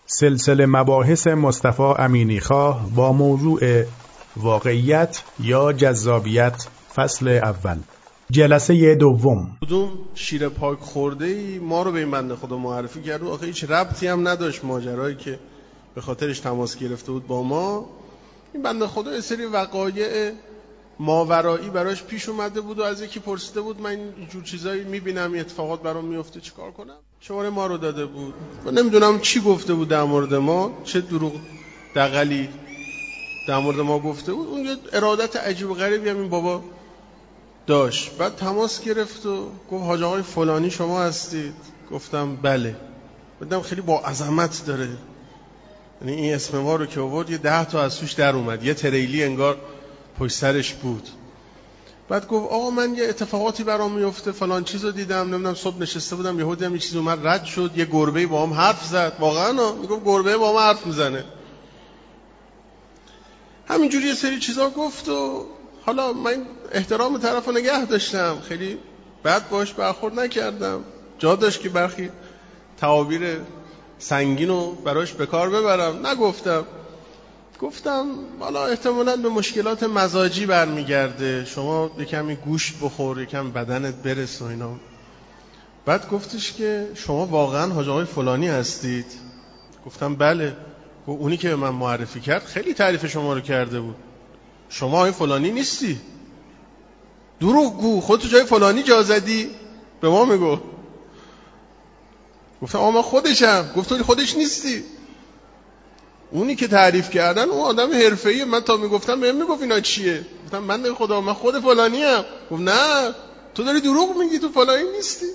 سلسله مباحث مصطفی امینیخواه با موضوع واقعیت یا جذابیت، فصل اول، جلسه دوم. کدوم شیر پاک خورده‌ای ما رو به این بنده خدا معرفی کرد و آخه هیچ ربطی هم نداشت ماجرایی که به خاطرش تماس گرفته بود با ما. این بنده خدا یه سری وقایع ماورایی براش پیش اومده بود و از یکی پرسیده بود من اینجور چیزایی میبینم، این اتفاقات برام میفته، چیکار کنم؟ شماره ما رو داده بود و نمیدونم چی گفته بود در مورد ما، چه دروغ دغلی در مورد ما گفته بود. اون یه ارادت عجیب و غریبی هم این بابا داشت. بعد تماس گرفت و گفت حاج آقای فلانی شما هستید؟ گفتم بله. دیدم خیلی با عظمت داره، یعنی این اسم ما رو که آورد یه 10 تا از توش در اومد، یه تریلی انگار پشت سرش بود. بعد گفت آقا من یه اتفاقاتی برام میفته، فلان چیزو دیدم، نمیدونم صبح نشسته بودم یهو دیدم یه چیزی اومد رد شد، یه گربه با هم حرف زد. واقعا میگم گربه با هم حرف میزنه. همینجوری یه سری چیزا گفت و حالا من احترام طرفو نگه داشتم، خیلی بد باش برخورد نکردم. جا داشت که برخی تعابیر سنگینو براش به کار ببرم، نگفتم. گفتم حالا احتمالاً به مشکلات مزاجی برمیگرده، شما یه کمی گوشت بخور، یه کمی بدنت برس و اینا. بعد گفتش که شما واقعاً حاج آقای فلانی هستید؟ گفتم بله. گفت اونی که به من معرفی کرد خیلی تعریف شما رو کرده بود. شما آقای فلانی نیستی، دروغگو، خودتو جای فلانی جا زدی. به ما میگو. گفتم آقا من خودشم. گفت تو خودش نیستی، اونی که تعریف کردن اون آدم حرفه‌ایه. من تا میگفتم بهم میگفت اینا چیه. گفتم من خدا من خود فلانی ام. گفت نه تو داری دروغ میگی، تو فلانی نیستی.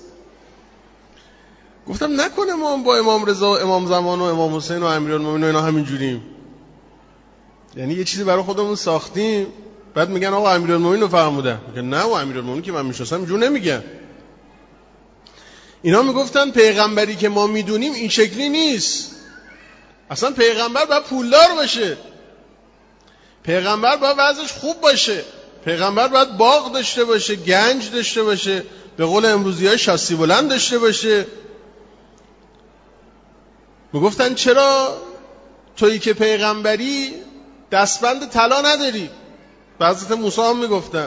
گفتم نکنه ما با امام رضا و امام زمان و امام حسین و امیرالمومنین و اینا همین جوریم، یعنی یه چیزی برای خودمون ساختیم بعد میگن آقا امیرالمومنین رو فرمودن. میگن نه و امیرالمومنین که من میشناسم اینجور نمیگن. اینا میگفتن پیغمبری که ما میدونیم این شکلی نیست، اصلا پیغمبر باید پولدار باشه، پیغمبر باید وضعش خوب باشه، پیغمبر باید باغ داشته باشه، گنج داشته باشه، به قول امروزی‌ها شاسی بلند داشته باشه. میگفتن چرا تویی که پیغمبری دستبند طلا نداری؟ به حضرت موسی هم میگفتن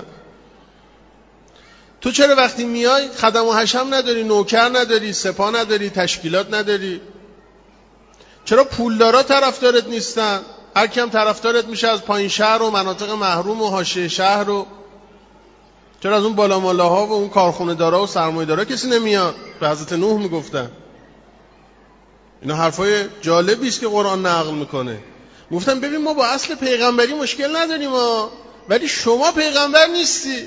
تو چرا وقتی میای خدم و حشم نداری، نوکر نداری، سپاه نداری، تشکیلات نداری؟ چرا پولدارا طرفدارت نیستن؟ هر کیم طرفدارت میشه از پایین شهر و مناطق محروم و حاشیه شهر. و چرا از اون بالا مالاها و اون کارخونه دارا و سرمایه دارا کسی نمیاد؟ به حضرت نوح میگفتن. اینا حرفای جالبی است که قرآن نقل میکنه. گفتم ببین ما با اصل پیغمبری مشکل نداریم ولی شما پیغمبر نیستی.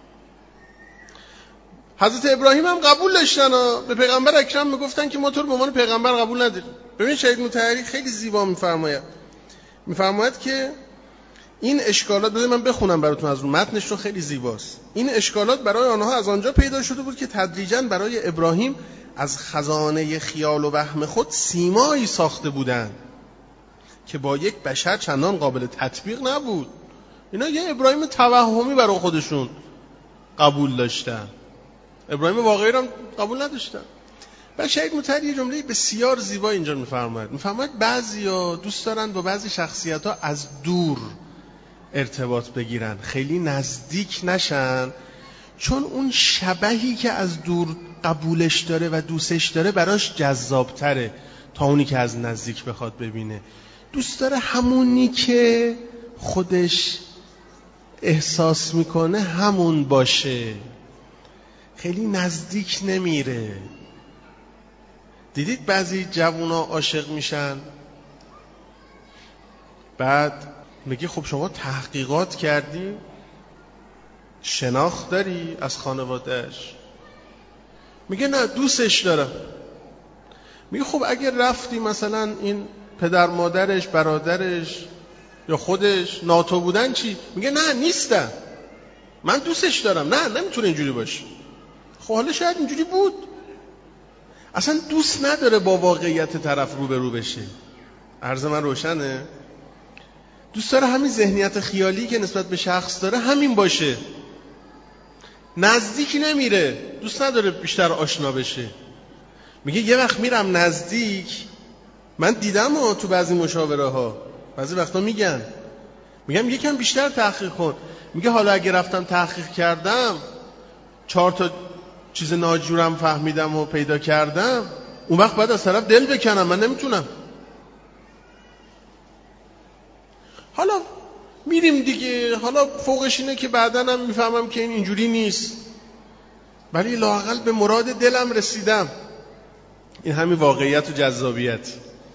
حضرت ابراهیم هم قبول داشتن به پیغمبر اکرم میگفتن که ما تو رو به عنوان پیغمبر قبول نداریم. ببین شهید مطهری خیلی زیبا میفرماید که این اشکالات، بذارید من بخونم براتون از رو متنش، رو خیلی زیباست. این اشکالات برای آنها از آنجا پیدا شده بود که تدریجاً برای ابراهیم از خزانه خیال و وهم خود سیمایی ساخته بودند که با یک بشر چندان قابل تطبیق نبود. اینا یه ابراهیم توهمی برای خودشون قبول داشتن، ابراهیم واقعی رو قبول نداشتن. بعد شهید مطهری یه جمله بسیار زیبا اینجا میفرماید بعضیا دوست دارن با بعضی شخصیت‌ها از دور ارتباط بگیرن، خیلی نزدیک نشن، چون اون شبحی که از دور قبولش داره و دوستش داره براش جذابتره تا اونی که از نزدیک بخواد ببینه. دوست داره همونی که خودش احساس میکنه همون باشه، خیلی نزدیک نمیره. دیدید بعضی جوونا عاشق میشن، بعد میگه خب شما تحقیقات کردی، شناخت داری از خانوادهش؟ میگه نه دوستش دارم. میگه خب اگر رفتی مثلا این پدر مادرش، برادرش یا خودش ناتو بودن چی؟ میگه نه نیستن، من دوستش دارم. نه نمیتونه اینجوری باشه. خب حالا شاید اینجوری بود، اصلا دوست نداره با واقعیت طرف روبرو بشه. عرض من روشنه؟ دوست داره همین ذهنیت خیالی که نسبت به شخص داره همین باشه، نزدیک نمیره، دوست نداره بیشتر آشنا بشه. میگه یه وقت میرم نزدیک من دیدم تو بعضی مشاوره ها بعضی وقتا میگم یکم بیشتر تحقیق کن. میگه حالا اگه رفتم تحقیق کردم 4 تا چیز ناجورم فهمیدم و پیدا کردم، اون وقت باید از طرف دل بکنم، من نمیتونم. حالا میریم دیگه، حالا فوقش اینه که بعداً هم میفهمم که این اینجوری نیست، ولی لااقل به مراد دلم رسیدم. این همین واقعیت و جذابیت.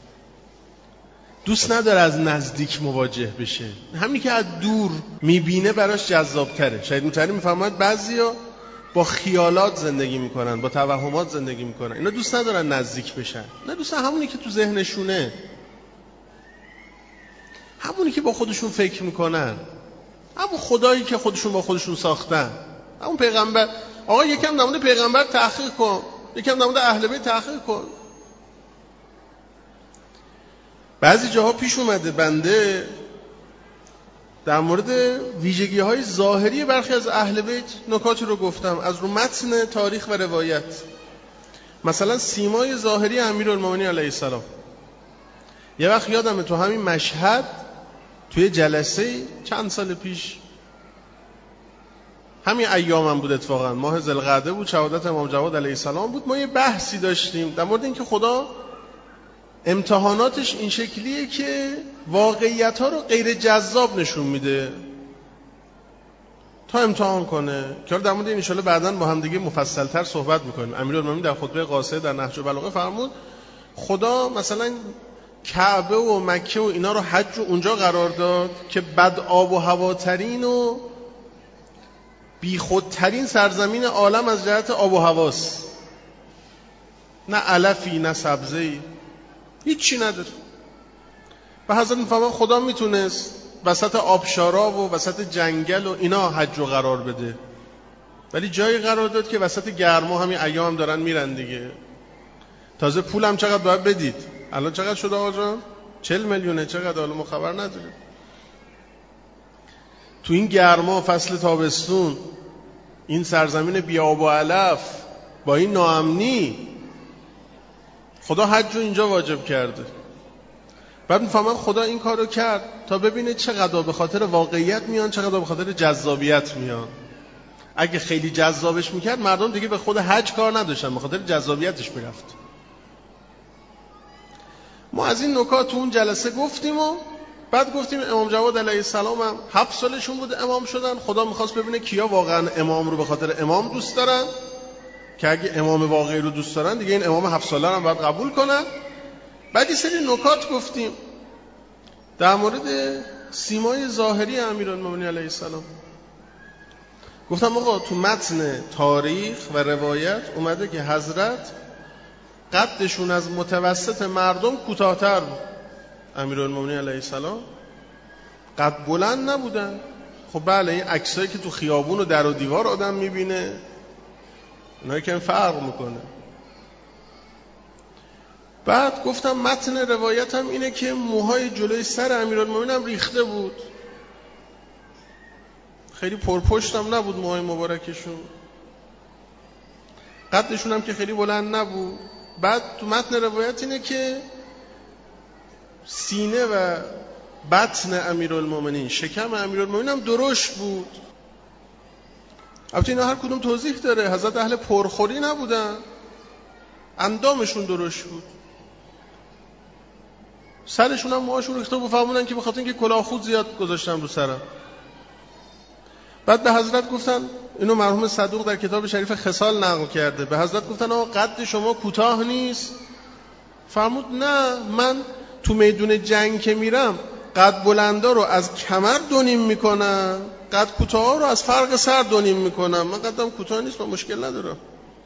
دوست نداره از نزدیک مواجه بشه، همین که از دور میبینه براش جذابتره. شاید متعلی میفهمد بعضیا با خیالات زندگی میکنن، با توهمات زندگی میکنن، اینا دوست ندارن نزدیک بشن. نه، دوست همونی که تو ذهنشونه، همونی که با خودشون فکر میکنن، همون خدایی که خودشون با خودشون ساختن، همون پیغمبر. آقا یکم در مورد پیغمبر تحقیق کن، یکم در مورد اهل بیت تحقیق کن. بعضی جاها پیش اومده بنده در مورد ویژگی‌های ظاهری برخی از اهل بیت نکاتی رو گفتم از رو متن تاریخ و روایت. مثلا سیمای ظاهری امیرالمومنین علیه السلام. یه وقت یادمه تو همین مشهد توی جلسه چند سال پیش، همین ایامم بود، اتفاقا ماه ذوالقعده بود، شهادت امام جواد علیه السلام بود، ما یه بحثی داشتیم در مورد اینکه خدا امتحاناتش این شکلیه که واقعیت‌ها رو غیر جذاب نشون میده تا امتحان کنه، که در مورد این ان شاءالله بعداً با هم دیگه مفصل‌تر صحبت می‌کنیم. امیرالمومنین در خطبه قاصده در نهج البلاغه فرمود خدا مثلا کعبه و مکه و اینا رو حج رو اونجا قرار داد که بد آب و هواترین و بی خودترین سرزمین عالم از جهت آب و هواست، نه علفی نه سبزه‌ای، هیچی نداره. و حضرت میفهمن خدا میتونست وسط آبشارا و وسط جنگل و اینا حج رو قرار بده، ولی جایی قرار داد که وسط گرما، همین ایام هم دارن میرن دیگه. تازه پولم چقدر باید بدید، الان چقدر شده آقا جان؟ 40 میلیونه، چقدر؟ حالا ما خبر نداریم. تو این گرما فصل تابستون، این سرزمین بی آب و علف، با این ناامنی، خدا حج رو اینجا واجب کرده. بعد میفهمن خدا این کارو کرد تا ببینه چقدر به خاطر واقعیت میان، چقدر به خاطر جذابیت میان. اگه خیلی جذابش میکرد مردم دیگه به خود حج کار نداشتن، به خاطر جذابیتش میرفت. ما از این نکات تو اون جلسه گفتیم و بعد گفتیم امام جواد علیه السلام هم 7 سالشون بود امام شدن. خدا میخواست ببینه کیا واقعا امام رو به خاطر امام دوست دارن، که اگه امام واقعی رو دوست دارن دیگه این امام 7 ساله هم باید قبول کنن. بعد یه سری نکات گفتیم در مورد سیمای ظاهری امیرالمومنین علیه السلام. گفتم آقا تو متن تاریخ و روایت اومده که حضرت قدشون از متوسط مردم کوتاه‌تر بود. امیرالمومنین علیه السلام قد بلند نبودن. خب بله، این عکسایی که تو خیابون و در و دیوار آدم میبینه اینا که فرق میکنه. بعد گفتم متن روایت هم اینه که موهای جلوی سر امیرالمومنین هم ریخته بود، خیلی پرپشت هم نبود موهای مبارکشون، قدشون هم که خیلی بلند نبود. بعد تو متن روایت اینه که سینه و بطن امیرالمومنین، شکم امیرالمومنین هم درشت بود. البته اینا هر کدوم توضیح داره. حضرت اهل پرخوری نبودن، اندامشون درشت بود. سرشون هم موهاشون ریخته بود، فهموندن که به خاطر اینکه کلاه خود زیاد گذاشتن رو سرم. بعد به حضرت گفتن، اینو مرحوم صدوق در کتاب شریف خصال نقل کرده، به حضرت گفتن آقا قد شما کوتاه نیست؟ فرمود نه، من تو میدون جنگ که میرم قد بلندا رو از کمر دونیم میکنم، قد کوتاه رو از فرق سر دونیم میکنم، من قدم کوتاه نیست، من مشکل ندارم.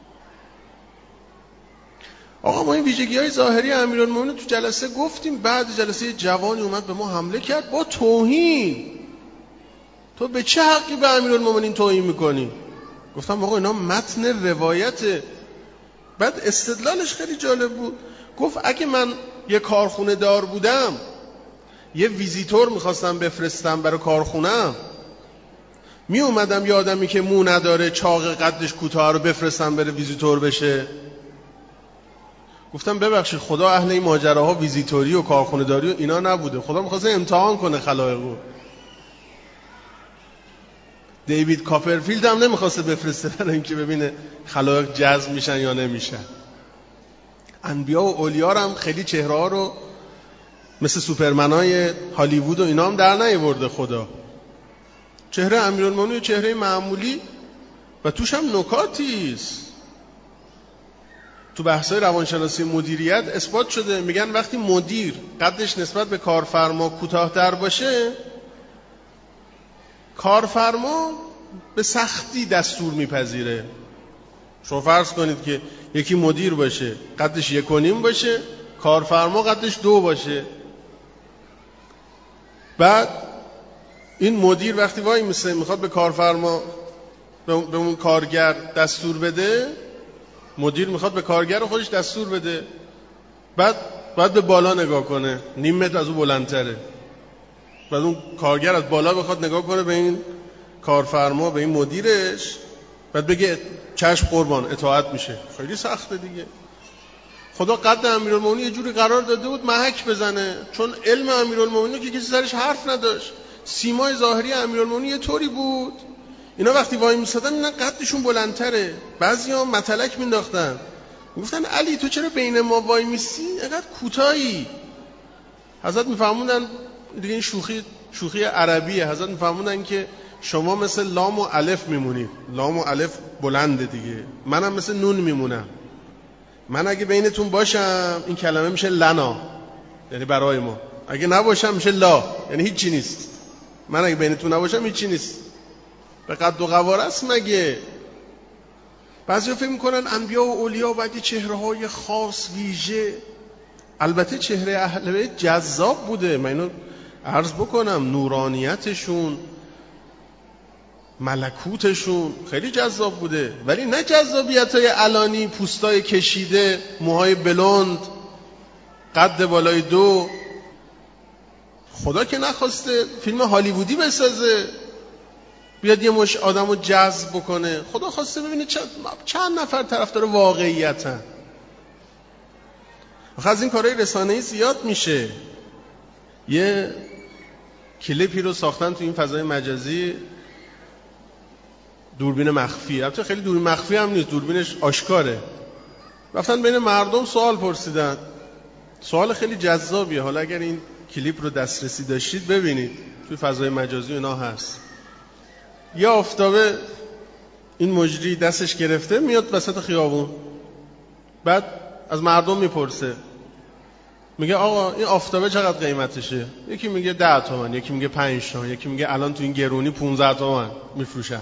آقا ما این ویژگی‌های ظاهری امیرالمومنین تو جلسه گفتیم. بعد جلسه جوانی اومد به ما حمله کرد با توهین. تو به چه حقی به امیرالمومنین توهین میکنی؟ گفتم آقا اینا متن روایته. بعد استدلالش خیلی جالب بود. گفت اگه من یه کارخونه دار بودم، یه ویزیتور میخواستم بفرستم برای کارخونم، می اومدم یه آدمی که مو نداره، چاق، قدش کوتاه رو بفرستم بره ویزیتور بشه؟ گفتم ببخشید خدا اهل این ماجراها ویزیتوری و کارخونه داری و اینا نبوده، خدا می‌خواسته امتحان کنه خلایقو. دیوید کاپرفیلد هم نمی‌خواسته بفرسته برای اینکه ببینه خلایق جذب میشن یا نمیشن. انبیا و اولیا هم خیلی چهره‌ها رو مثل سوپرمنای هالیوود و اینا هم در نیاورده خدا. چهره امیرالمومنین چهره معمولی و توش هم نکاتی است. تو بحث‌های روانشناسی مدیریت اثبات شده، میگن وقتی مدیر قدش نسبت به کارفرما کوتاه‌تر باشه، کارفرما به سختی دستور میپذیره. شما فرض کنید که یکی مدیر باشه قدش 1.5 باشه، کارفرما قدش 2 باشه. بعد این مدیر وقتی وای میخواد به کارفرما به اون کارگر دستور بده، مدیر میخواد به کارگر خودش دستور بده، بعد به بالا نگاه کنه، نیم متر از اون بلندتره. بعد اون کارگر از بالا بخواد نگاه کنه به این کارفرما، به این مدیرش، بعد بگه چشم قربان اطاعت میشه. خیلی سخته دیگه. خدا قد امیرالمومنین یه جوری قرار داده بود محک بزنه، چون علم امیرالمومنین که کسی سرش حرف نداشت. سیمای ظاهری امیرالمومنین یه طوری بود، اینا وقتی وای میسادن اینا قدشون بلندتره. بعضیا متلک مینداختن، میگفتن علی تو چرا بین ما وای میسی اینقدر کوتاهی؟ حضرت میفهموندن دیگه این شوخی عربیه. حضرت میفهموندن که شما مثل لام و الف میمونید، لام و الف بلنده دیگه، منم مثل نون میمونم. من اگه بینتون باشم این کلمه میشه لنا، یعنی برای ما. اگه نباشم میشه لا، یعنی هیچی نیست. من اگه بینتون نباشم هیچی نیست. به قد و قواره است مگه؟ بعضیا فکر میکنن انبیا و اولیا باید یه چهره‌های خاص ویژه. البته چهره اهل بیت جذاب بوده، من اینو عرض بکنم، نورانیتشون، ملکوتشون خیلی جذاب بوده، ولی نه جذابیت‌های علانی، پوستای کشیده، موهای بلند، قد بالای 2. خدا که نخواسته فیلم هالیوودی بسازه بیاد یه مش آدمو جذب بکنه. خدا خواسته ببینه چند نفر طرفدار واقعیتن. از این کارهای رسانه‌ای زیاد میشه. یه کلیپی رو ساختن تو این فضای مجازی، دوربین مخفی. البته خیلی دوربین مخفی هم نیست، دوربینش آشکاره. رفتن بین مردم سوال پرسیدن، سوال خیلی جذابیه. حالا اگر این کلیپ رو دسترسی داشتید ببینید، توی فضای مجازی اینا هست. یا آفتابه این مجری دستش گرفته میاد وسط خیابون، بعد از مردم میپرسه، میگه آقا این آفتابه چقدر قیمتشه؟ یکی میگه 10 تومن، یکی میگه 5 تومن، یکی میگه الان تو این گرونی 15 تومن میفروشن.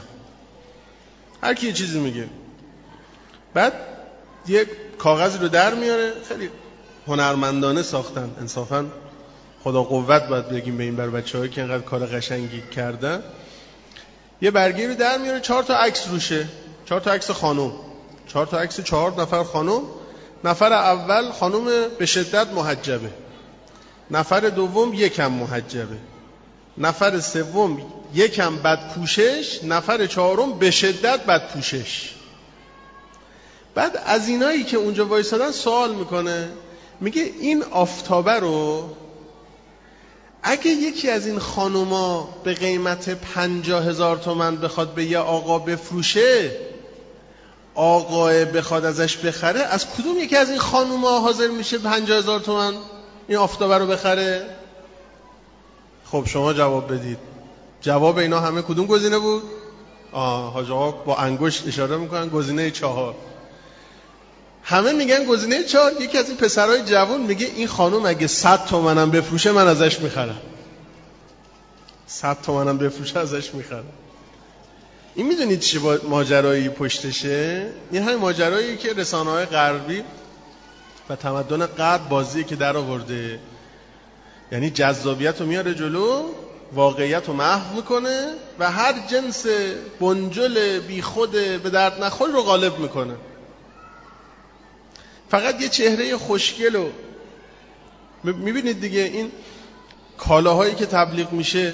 هر کی یه چیزی میگه. بعد یک کاغذی رو در میاره، خیلی هنرمندانه ساختن، انصافا خدا قوت باید بگیم به این بر بچه‌هایی که اینقدر کار قشنگی کردن. یه برگه رو در میاره، 4 تا عکس روشه، 4 تا عکس خانم، 4 تا عکس 4 نفر خانم. نفر اول خانم به شدت محجبه، نفر دوم یکم محجبه، نفر سوم یکم بد پوشش، نفر چهارم به شدت بد پوشش. بعد از اینایی که اونجا وایسادن سوال میکنه، میگه این آفتابه رو اگه یکی از این خانوما به قیمت 50,000 تومان بخواد به یه آقا بفروشه، آقا بخواد ازش بخره، از کدوم یکی از این خانوما حاضر میشه 50,000 تومان این آفتابه رو بخره؟ خب شما جواب بدید. جواب اینا همه کدوم گزینه بود؟ حاج آقا با انگشت اشاره میکنن گزینه 4. همه میگن گزینه 4. یکی از این پسرای جوان میگه این خانم اگه 100 تومنم بفروشه من ازش میخرم. 100 تومنم بفروشه ازش میخرم. این میدونید چه ماجرایی پشتشه؟ این همین ماجرایی که رسانه‌های غربی و تمدن غرب بازی که در آورده، یعنی جذابیت رو میاره جلو، واقعیت رو محو میکنه و هر جنس بنجل بی خود به درد نخور رو غالب میکنه. فقط یه چهره خوشگل رو میبینید دیگه. این کالاهایی که تبلیغ میشه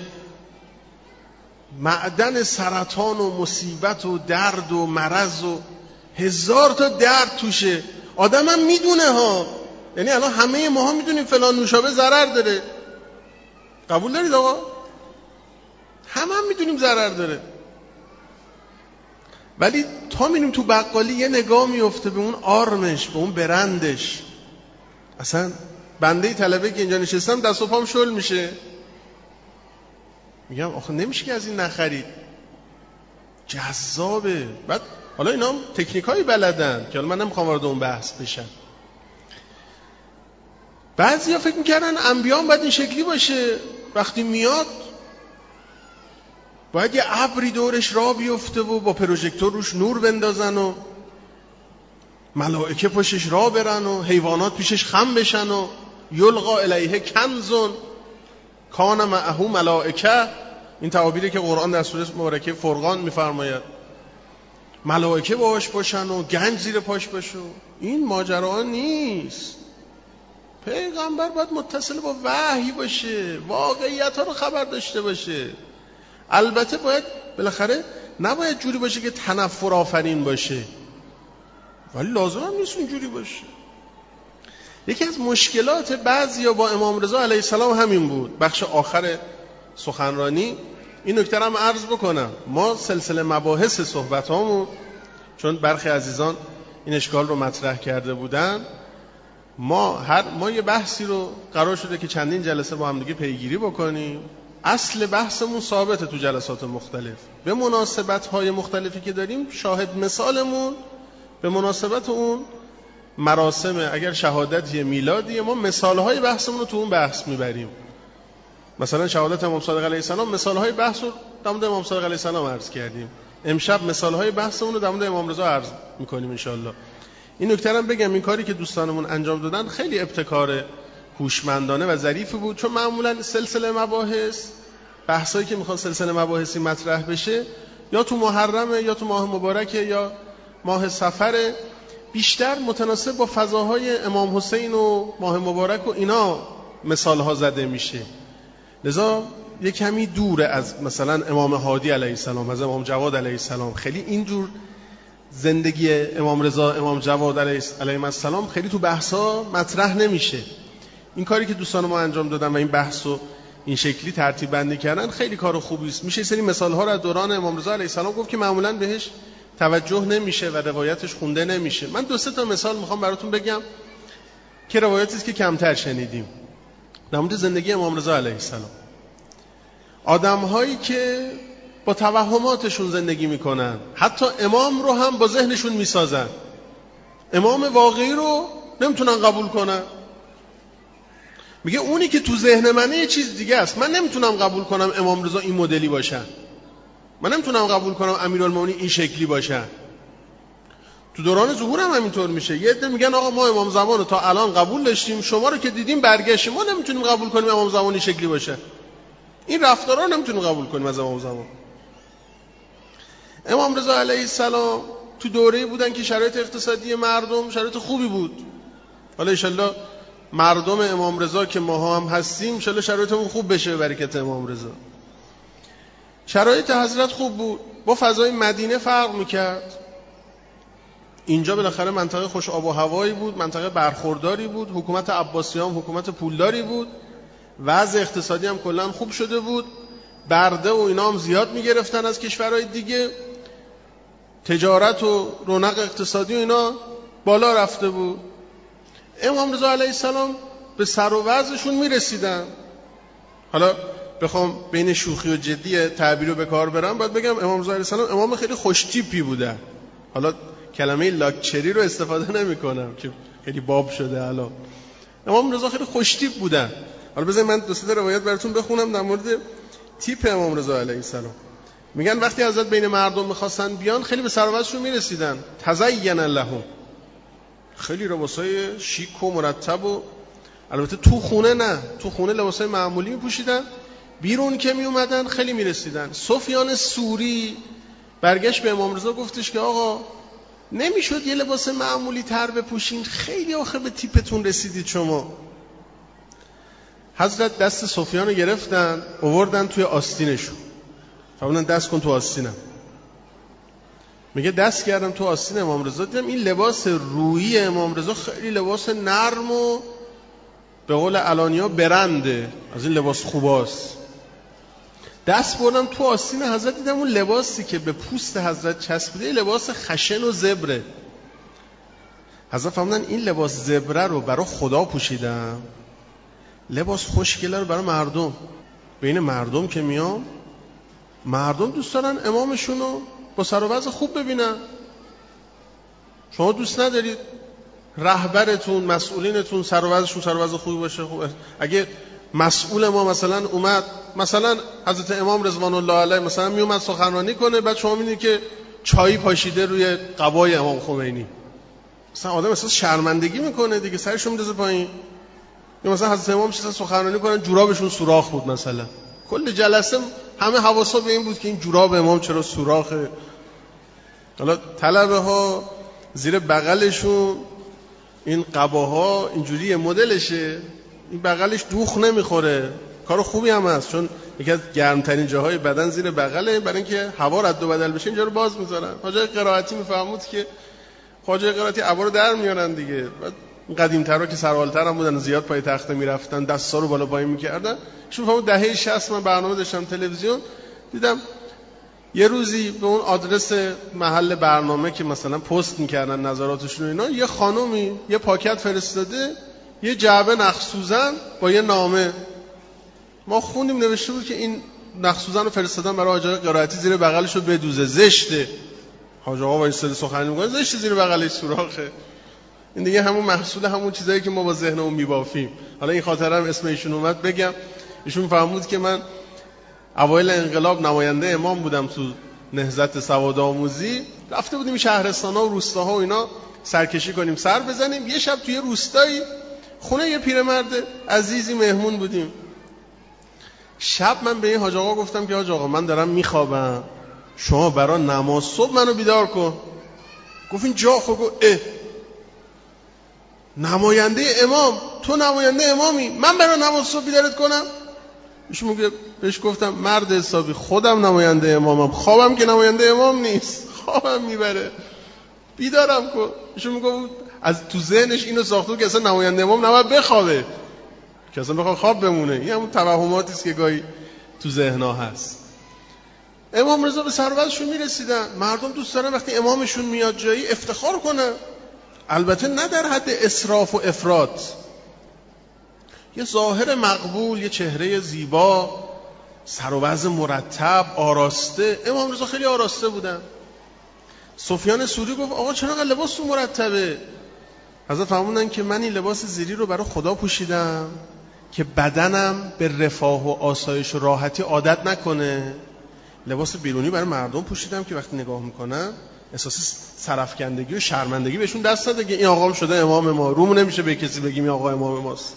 معدن سرطان و مصیبت و درد و مرض و 1000 تا درد توشه. آدمم میدونه ها، یعنی الان همه ماها میدونیم فلان نوشابه ضرر داره. قبول دارید آقا؟ هم میدونیم ضرر داره، ولی تا میریم تو بقالی یه نگاه میفته به اون آرمش، به اون برندش. اصلا بنده طلبه که اینجا نشستم دست و پام شل میشه، میگم آخه نمیشه که از این نخرید، جذابه. بعد حالا اینا هم تکنیکایی بلدن که حالا من نمیخوام وارد اون بحث بشم. بعضیا فکر میکردن انبیان باید این شکلی باشه، وقتی میاد باید یه ابری دورش راه بیفته و با پروژکتور روش نور بندازن و ملائکه پشتش راه برن و حیوانات پیشش خم بشن و یلقا الیه کنزون کان معه ملائکه، این تعابیری که قرآن در سوره مبارکه فرقان میفرماید، ملائکه باهاش باشن و گنج زیر پاش باشه. این ماجرا نیست. پیغمبر باید متصل با وحی باشه، واقعیت ها رو خبر داشته باشه. البته باید بالاخره نباید جوری باشه که تنفر آفرین باشه، ولی لازم هم نیست اینجوری باشه. یکی از مشکلات بعضیا با امام رضا علیه السلام همین بود. بخش آخر سخنرانی این نکته هم عرض بکنم. ما سلسله مباحث صحبتامون، چون برخی عزیزان این اشکال رو مطرح کرده بودن، ما یه بحثی رو قرار شده که چندین جلسه با هم دیگه پیگیری بکنیم. اصل بحثمون ثابته تو جلسات مختلف، به مناسبت‌های مختلفی که داریم شاهد مثالمون به مناسبت اون مراسم، اگر شهادت میلادی، ما مثال‌های بحثمون رو تو اون بحث میبریم. مثلا شهادت امام صادق علیه السلام، مثال‌های بحث رو در مورد امام صادق علیه السلام عرض کردیم. امشب مثال‌های بحثمون رو در مورد امام رضا عرض می‌کنیم ان شاءالله. این نکته رو بگم، این کاری که دوستانمون انجام دادن خیلی ابتکار هوشمندانه و ظریفی بود، چون معمولا سلسله مباحث، بحثایی که میخوان سلسله مباحثی مطرح بشه یا تو محرمه یا تو ماه مبارکه یا ماه سفره، بیشتر متناسب با فضاهای امام حسین و ماه مبارک و اینا مثالها زده میشه. لذا یک کمی دوره از مثلا امام هادی علیه السلام، از امام جواد علیه السلام. خیلی اینجور زندگی امام رضا، امام جواد علیه السلام خیلی تو بحثا مطرح نمیشه. این کاری که دوستان ما انجام دادن و این بحثو این شکلی ترتیب بندی کردن خیلی کار خوبی است. میشه سری مثال ها رو از دوران امام رضا علیه السلام گفت که معمولا بهش توجه نمیشه و روایتش خونده نمیشه. من 2-3 تا مثال میخوام براتون بگم که روایتی است که کمتر شنیدیم در مورد زندگی امام رضا علیه السلام. آدم‌هایی که با توهماتشون زندگی میکنن، حتی امام رو هم با ذهنشون میسازن، امام واقعی رو نمیتونن قبول کنن. میگه اونی که تو ذهن منه یه چیز دیگه است، من نمیتونم قبول کنم امام رضا این مدلی باشن، من نمیتونم قبول کنم امیرالمومنین این شکلی باشن. تو دوران ظهور هم همینطور میشه. یه عده میگن آقا ما امام زمان رو تا الان قبول داشتیم، شما رو که دیدیم برگشتیم، ما نمیتونیم قبول کنیم امام زمان این شکلی باشه. این رفتارا رو نمیتونیم قبول کنیم از امام زمان. امام رضا علیه السلام تو دوره‌ای بودن که شرایط اقتصادی مردم شرایط خوبی بود. حالا ان شاءالله مردم امام رضا که ما هم هستیم ان شاءالله شرایطمون خوب بشه به برکت امام رضا. شرایط حضرت خوب بود، با فضای مدینه فرق میکرد. اینجا بالاخره منطقه خوش آب و هوایی بود، منطقه برخورداری بود، حکومت عباسیان حکومت پولداری بود، وضع اقتصادی هم کلا خوب شده بود، برده و اینا هم زیاد میگرفتن از کشورهای دیگه، تجارت و رونق اقتصادی و اینا بالا رفته بود. امام رضا علیه السلام به سر و وضعشون میرسیدن. حالا بخوام بین شوخی و جدی تعبیر رو به کار برم، باید بگم امام رضا علیه السلام امام خیلی خوشتیپی بودن. حالا کلمه لاکچری رو استفاده نمی کنم که خیلی باب شده الان. امام رضا خیلی خوشتیپ بودن. حالا بذارید من 2-3 روایت براتون بخونم در مورد تیپ امام رضا علیه السلام. میگن وقتی حضرت بین مردم میخواستن بیان خیلی به سر و وضعشون میرسیدن. تزین لهم، خیلی لباسای شیک و مرتب، و البته تو خونه نه، تو خونه لباسای معمولی میپوشیدن، بیرون که میومدن خیلی میرسیدن. سفیان ثوری برگشت به امام رضا گفتش که آقا نمیشد یه لباس معمولی تر بپوشین، خیلی آخه به تیپتون رسیدید شما. حضرت دست سفیان رو گرفتن آوردن توی آستینشون، فرمودن دست کن تو آستینم. میگه دست کردم تو آستین امام رضا، دیدم این لباس رویی امام رضا خیلی لباس نرم و به قول علانیا برنده، از این لباس خوباست. دست بردم تو آستین حضرت، دیدم اون لباسی که به پوست حضرت چسبیده لباس خشن و زبره. حضرت فرمودن این لباس زبره رو برای خدا پوشیدم، لباس خوشگله رو برای مردم. بین مردم که میام، مردم دوست دارن امامشون رو با سر و وضع خوب ببینن. شما دوست ندارید رهبرتون، مسئولینتون سر و وضعشون سر و وضع خوبی باشه؟ خوبه. اگه مسئول ما مثلا اومد، مثلا حضرت امام رضوان الله علیه مثلا می اومد سخنرانی کنه، بعد شما می‌بینید که چایی پاشیده روی قبای امام خمینی، مثلا آدم احساس شرمندگی میکنه دیگه، سرشو میندازه پایین. یا مثلا حضرت امام چیزا سخنرانی کنن جورابشون سوراخ بود، مثلا کل جلسه همه حواسا به این بود که این جوراب امام چرا سوراخه. حالا طلبه ها زیر بغلشون این قباها اینجوری مدلشه، این بغلش دوخ نمیخوره، کار خوبی هم هست، چون یکی از گرمترین جاهای بدن زیر بغله، برای اینکه هوا رد و بدل بشه اینجا رو باز میذارن. حاجی قرائتی میفهمود که خواجه قرائتی عبا رو در میارن دیگه. بعد قدیم‌ترا که سرحال‌تر هم بودن، زیاد پای تخته میرفتن، دستا رو بالا پایین میکردن. ایشون فهمید دهه 60 من برنامه داشتم تلویزیون، دیدم یه روزی به اون آدرس محل برنامه که مثلا پست میکردن نظراتشون اینا، یه خانومی یه پاکت فرستاده، یه جعبه نخسوزن با یه نامه. ما خوندیم نوشته بود که این نخسوزن رو فرستادن برای حاج قرائتی زیر بغلش رو بدوزه. زشته. حاج آقا وایساده سخنرانی میکنه، زشته زیر بغلش سوراخه. این دیگه همون محصول همون چیزایی که ما با ذهنمون میبافیم. حالا این خاطرم اسم ایشون اومد بگم. ایشون فرمود که من اوایل انقلاب نماینده امام بودم تو نهضت سوادآموزی، رفته بودیم شهرستان‌ها و روستاها و اینا سرکشی کنیم، سر بزنیم. یه شب توی روستایی خونه یه پیرمرد عزیزی مهمون بودیم. شب من به این حاج آقا گفتم که حاج آقا من دارم میخوابم، شما برای نماز صبح منو بیدار کن. گفت این جا خو. نماینده امام، تو نماینده امامی، من برای نماز صبح بیدارت کنم؟ ایشون میگه، بهش گفتم مرد حسابی خودم نماینده امامم، خوابم که نماینده امام نیست، خوابم میبره، بیدارم کن. ایشون میگه از تو ذهنش اینو ساخته که اصلا نماینده امام نباید بخوابه، که اصلا بخواد خواب بمونه. این همون توهماتی است که گاهی تو ذهن‌ها هست. امام رضا به ثروتشون میرسیدن، مردم دوست دارن وقتی امامشون میاد جایی افتخار کنن، البته نه در حد اسراف و افراط. یه ظاهر مقبول، یه چهره زیبا، سر و وضع مرتب، آراسته. امام رضا خیلی آراسته بودن. سفیان ثوری گفت آقا چرا انقدر لباس تو مرتبه؟ حضرت فرمودن که من این لباس زیری رو برای خدا پوشیدم که بدنم به رفاه و آسایش و راحتی عادت نکنه. لباس بیرونی برای مردم پوشیدم که وقتی نگاه میکنن احساس سرفکندگی و شرمندگی بهشون دست نده که این آقام شده امام ما، رومون نمیشه به کسی بگیم این آقا امام ماست.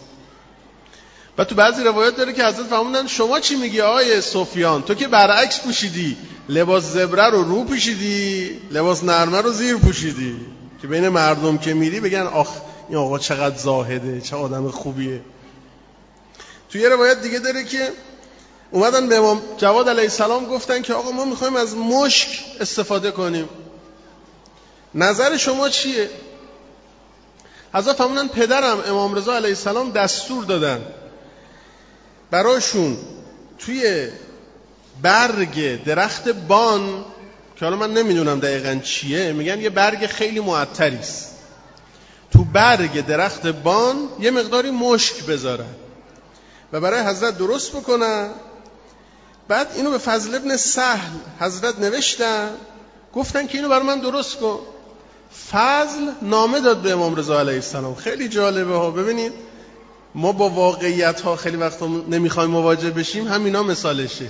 و تو بعضی روایت داره که حضرت فرمودن شما چی میگی آقای سفیان؟ تو که برعکس پوشیدی، لباس زبره رو پوشیدی، لباس نرمه رو زیر پوشیدی، که بین مردم که میری بگن آخ این آقا چقدر زاهده، چه آدم خوبیه. تو یه روایت دیگه داره که اومدن به امام جواد علیه السلام گفتن که آقا ما میخوایم از مشک استفاده کنیم، نظر شما چیه؟ حضرت فرمودن پدرم امام رضا علیه السلام دستور دادن براشون توی برگ درخت بان، که حالا من نمیدونم دقیقاً چیه، میگن یه برگ خیلی معطری است، تو برگ درخت بان یه مقداری مشک بذارن و برای حضرت درست بکنن. بعد اینو به فضل ابن سهل حضرت نوشتن، گفتن که اینو برای من درست کن. فضل نامه داد به امام رضا علیه السلام. خیلی جالبه ها. ببینید ما با واقعیت ها خیلی وقتا نمیخوایم مواجه بشیم، همینا مثالشه.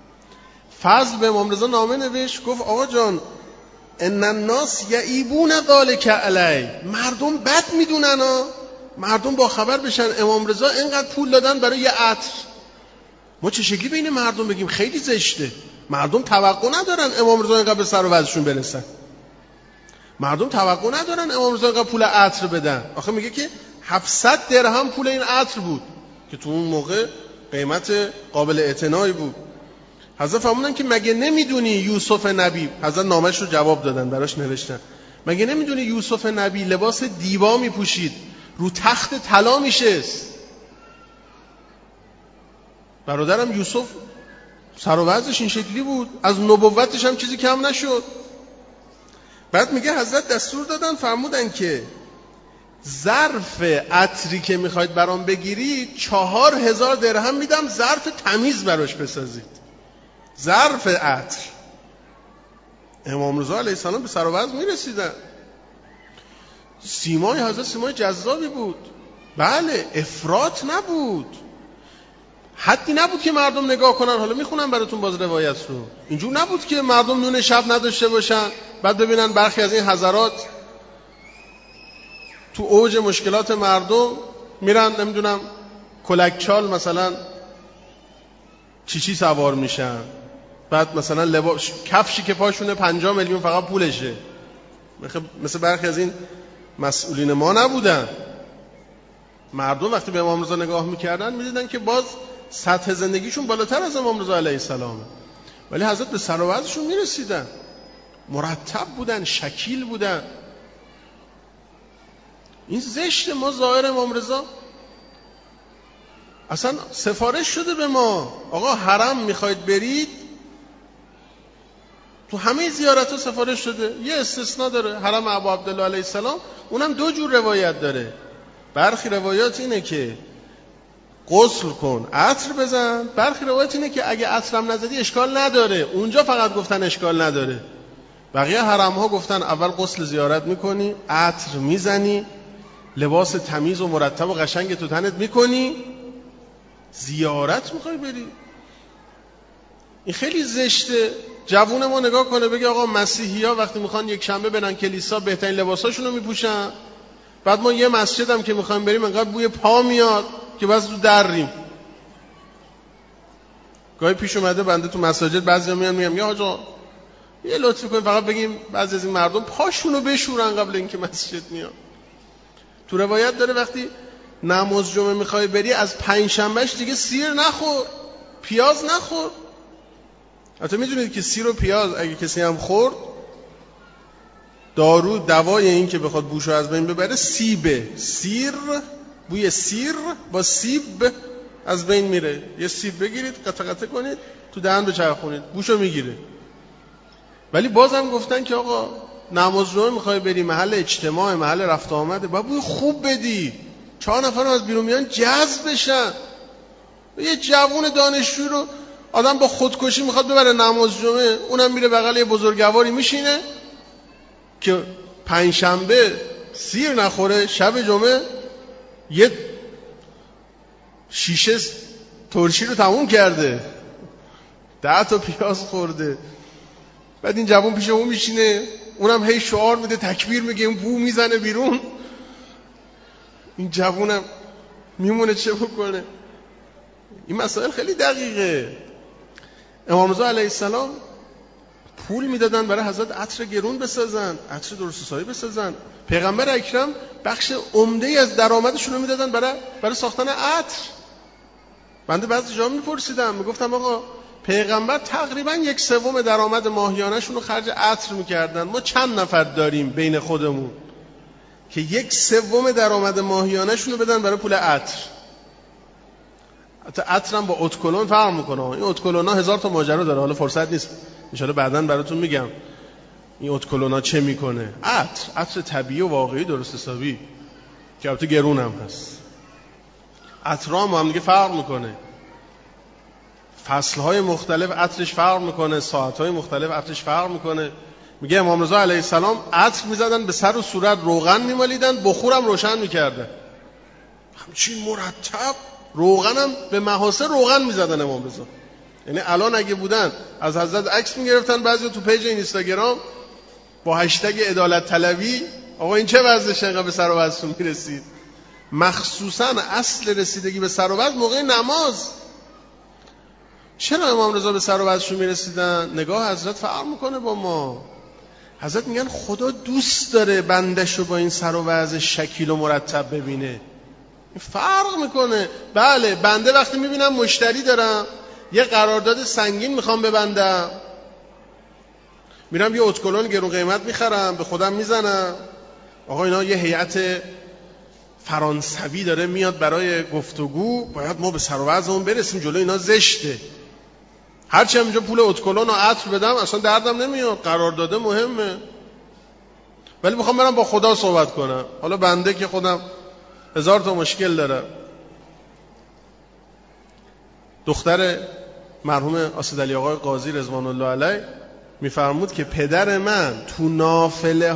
فضل به امام رضا نامه نوشت، گفت آقا جان ان الناس یعیبون ذلک علی، مردم بد میدونن ها، مردم با خبر بشن امام رضا اینقدر پول دادن برای یه عطر. ما چه شکلی بین مردم بگیم خیلی زشته؟ مردم توقع ندارن امام رضا اینقدر به سر و وضعشون برسن، مردم توقع ندارن امام رضا اینقدر پول عطر بدن. آخه میگه که 700 درهم پول این عطر بود که تو اون موقع قیمت قابل اعتنایی بود. حضرت فرمودن که مگه نمیدونی یوسف نبی، حضرت نامش رو جواب دادن، براش نوشتن، مگه نمیدونی یوسف نبی لباس دیبا میپوشید، رو تخت طلا میشست. برادرم یوسف سر و وضعش این شکلی بود، از نبوتش هم چیزی کم نشد. بعد میگه حضرت دستور دادن، فرمودن که ظرف عطری که میخواید برام بگیرید 4000 درهم میدم، ظرف تمیز براش بسازید. ظرف عطر. امام رضا علیه السلام به سر و وضع میرسیدن. سیمای حضرت سیمای جذابی بود، بله، افراط نبود، حدی نبود که مردم نگاه کنن. حالا میخونم براتون باز روایت رو. اینجور نبود که مردم نون شب نداشته باشن، بعد ببینن برخی از این حضرات تو اوج مشکلات مردم میرن نمیدونم کلکچال مثلا چی سوار میشن، بعد مثلا لباس کفشی که پاشونه 50 میلیون فقط پولشه. مثل برخی از این مسئولین ما نبودن. مردم وقتی به امام رضا نگاه میکردن میدیدن که باز سطح زندگیشون بالاتر از امام رضا علیه السلامه، ولی حضرت به سر و وضعشون میرسیدن، مرتب بودن، شکیل بودن. این زشت ما ظاهر امام رضا. اصلا سفارش شده به ما، آقا حرم میخواید برید، تو همه زیارت‌ها سفارش شده. یه استثناء داره، حرم ابو عبدالله علیه السلام، اونم 2 جور روایت داره. برخی روایات اینه که غسل کن عطر بزن، برخی روایت اینه که اگه عطرم نزدی اشکال نداره. اونجا فقط گفتن اشکال نداره، بقیه حرم‌ها گفتن اول غسل زیارت میکنی، عطر میزنی، لباس تمیز و مرتب و قشنگ تو تنت میکنی، زیارت میخوای بری. این خیلی زشته. جوون ما نگاه کنه بگه آقا مسیحی‌ها وقتی میخوان یک شنبه برن کلیسا بهترین لباساشونو میپوشن، بعد ما یه مسجد هم که میخوایم بریم انقدر بوی پا میاد که بس تو دریم. گاهی پیش اومده بنده تو مساجد بعضیا میگم یا آقا یه لطفی کنید فقط بگیم بعضی از این مردم پاشونو بشورن قبل اینکه مسجد میاد. تو روایت داره وقتی نماز جمعه میخوای بری از پنجشنبهش دیگه سیر نخور، پیاز نخور. حتی میدونید که سیر و پیاز اگه کسی هم خورد، دوای این که بخواد بوشو از بین ببره سیبه. سیر، بوی سیر با سیب از بین میره. یه سیب بگیرید قطع قطع کنید تو دهن بچرخونید، بوشو میگیره. ولی بازم گفتن که آقا نماز جمعه میخوای بری، محل اجتماع، محل رفت آمده، باید بوی خوب بدی، 4 نفر از بیرون میان جذب بشن. یه جوون دانشجو رو آدم با خودکشی میخواد ببره نماز جمعه، اونم میره بغل یه بزرگواری میشینه که پنجشنبه سیر نخوره، شب جمعه یه شیشه ترشی رو تموم کرده، 10 تا پیاز خورده. بعد این جوان پیش اون میشینه، اونم هی شعار میده، تکبیر میگه، اون بو میزنه بیرون. این جوانم میمونه چه بکنه؟ این مسائل خیلی دقیقه. امام رضا علیه السلام پول میدادن برای حضرت عطر گرون بسازن، عطر درست حسابی بسازن. پیغمبر اکرم بخش عمده‌ای از درآمدشون رو میدادن برای ساختن عطر. بنده بعضی جا میپرسیدم، میگفتم آقا پیغمبر تقریبا 1/3 درآمد ماهیانه‌شون رو خرج عطر میکردن، ما چند نفر داریم بین خودمون که 1/3 درآمد ماهیانه‌شون رو بدن برای پول عطر؟ حتی عطرم با اتکلون فرق میکنه. این اتکلونا 1000 تا ماجرا داره، حالا فرصت نیست، ان شاءالله بعداً براتون میگم این اتکلونا چه میکنه. عطر طبیعی و واقعی درست حسابی که البته گرون هم هست. عطرام هم دیگه فرق میکنه، فصلهای مختلف عطرش فرق میکنه، ساعتهای مختلف عطرش فرق میکنه. میگه امام رضا علیه السلام عطر میزدن به سر و صورت، روغن میمالیدن، بخورم روشن میکردن، همچین مرتب. روغنم به محاسن روغن میزدن امام رضا. یعنی الان اگه بودن از حضرت عکس میگرفتن، بعضی تو پیج اینستاگرام با هشتگ عدالت طلبی، آقا این چه وضعشه انقدر به سر و وضعتون میرسید. مخصوصا اصل رسیدگی به سر و وضع موقع نماز. چرا امام رضا به سر و وضعشون میرسیدن؟ نگاه حضرت فرق میکنه با ما. حضرت میگن خدا دوست داره بندش رو با این سر و وضع شکیل و مرتب ببینه. فرق میکنه. بله، بنده وقتی میبینم مشتری دارم یه قرارداد سنگین میخوام ببندم، میرم یه اتکلون گرون قیمت میخرم، به خودم میزنم آقا اینا یه هیئت فرانسوی داره میاد برای گفتگو، باید ما به سر و وضعمون برسیم، جلو اینا زشته. هرچی هم اینجا پول اتکلون و عطر بدم اصلا دردم نمیاد، قرارداد مهمه، ولی میخوام برم با خدا صحبت کنم. حالا بنده که خودم 1000 تا مشکل دارم. دختر مرحوم آسدعلی آقای قاضی رضوان الله علیه میفرمود که پدر من تو نافله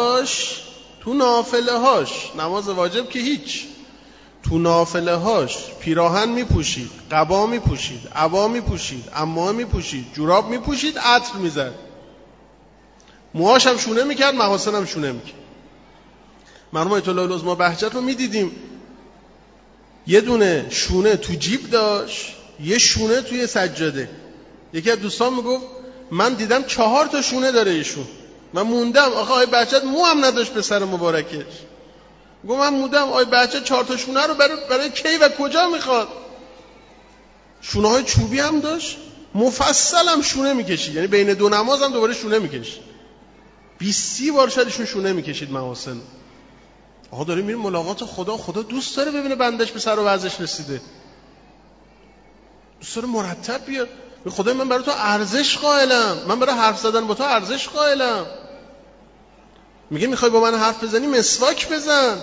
هاش نماز واجب که هیچ، تو نافله هاش پیراهن میپوشید، قبا میپوشید، عبا میپوشید، عمامه میپوشید، جوراب میپوشید، عطر میزد، موهاش هم شونه میکرد، محاسن هم شونه میکرد. مرحوم آیت الله العظمی بهجت رو میدیدیم یه دونه شونه تو جیب داشت، یه شونه توی سجاده. یکی از دوستان میگفت من دیدم 4 تا شونه داره ایشون. من موندم آخه آقای بهجت مو هم نداشت به سر مبارکش. گفت من موندم آقای بهجت 4 تا شونه رو برای کی و کجا میخواد؟ شونه های چوبی هم داشت، مفصل هم شونه میکشید، یعنی بین 2 نماز هم دوباره شونه میکشید. 20 بار شدشون شونه میکشید محاسن. آقا داریم میریم ملاقات خدا، خدا دوست داره ببینه بندش به سر و وضعش رسیده، دوست داره مرتب بیاد. خدای من برای تو ارزش قائلم، من برای حرف زدن با تو ارزش قائلم. میگه میخوای با من حرف بزنی مسواک بزن.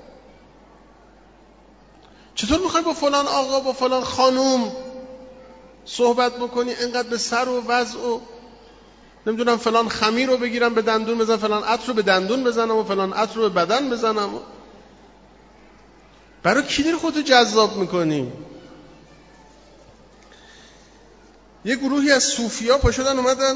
چطور میخوای با فلان آقا با فلان خانوم صحبت بکنی انقدر به سر و وضع و نمیدونم فلان خمیر رو بگیرم به دندون بزنم، فلان عطر رو به دندون بزنم و فلان عطر رو به بدن بزنم. برای کی داری خودتو جذاب میکنی؟ یه گروهی از صوفیا پا شدن اومدن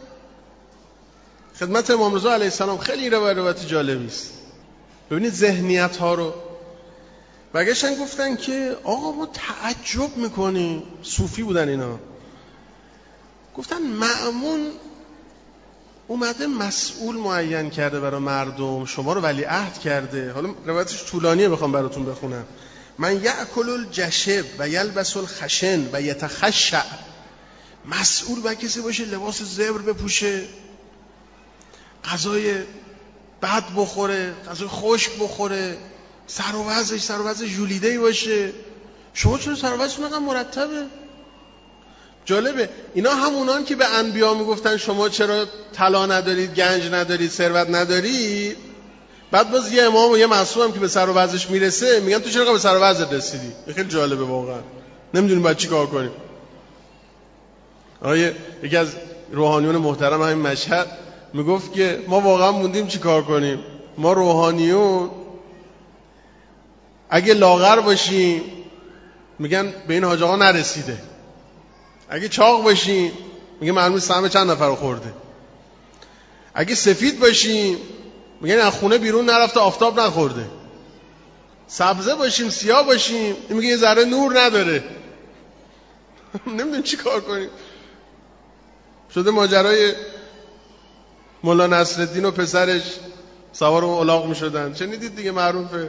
خدمت امام رضا علیه السلام. خیلی روایت جالبی است. ببینید ذهنیت ها رو. برگشتن گفتن که آقا ما تعجب میکنیم، صوفی بودن اینا، گفتن مأمون اومده مسئول معین کرده برای مردم، شما رو ولیعهد کرده. حالا روایتش طولانیه بخوام براتون بخونم. من یأکل الجشب و یلبس الخشن و یتخشع. مسئول باید کسی باشه لباس زبر بپوشه، غذای بد بخوره، غذای خشک بخوره، سر و وضع ژولیده‌ای باشه. شما چرا سر و وضعتون انقدر مرتبه؟ جالبه اینا همونان که به انبیا میگفتن شما چرا طلا ندارید، گنج ندارید، ثروت ندارید، بعد باز یه امام و یه معصوم هم که به سر و وضعش میرسه میگن تو چرا به سر و وضعت رسیدی؟ خیلی جالبه واقعا. نمیدونیم باید چی کار کنیم. یکی از روحانیون محترم همین مشهد میگفت که ما واقعا موندیم چی کار کنیم. ما روحانیون اگه لاغر باشیم میگن به این حاج آقا نرسیده، اگه چاق باشیم میگه معلومه سهم چند نفر رو خورده، اگه سفید باشیم میگن از خونه بیرون نرفته آفتاب نخورده، سبزه باشیم سیاه باشیم میگه یه ذره نور نداره. نمیدونیم چی کار کنیم. شده ماجرای مولا نصرالدین و پسرش سوار الاغ میشدن، شنیدید دیگه، معروفه.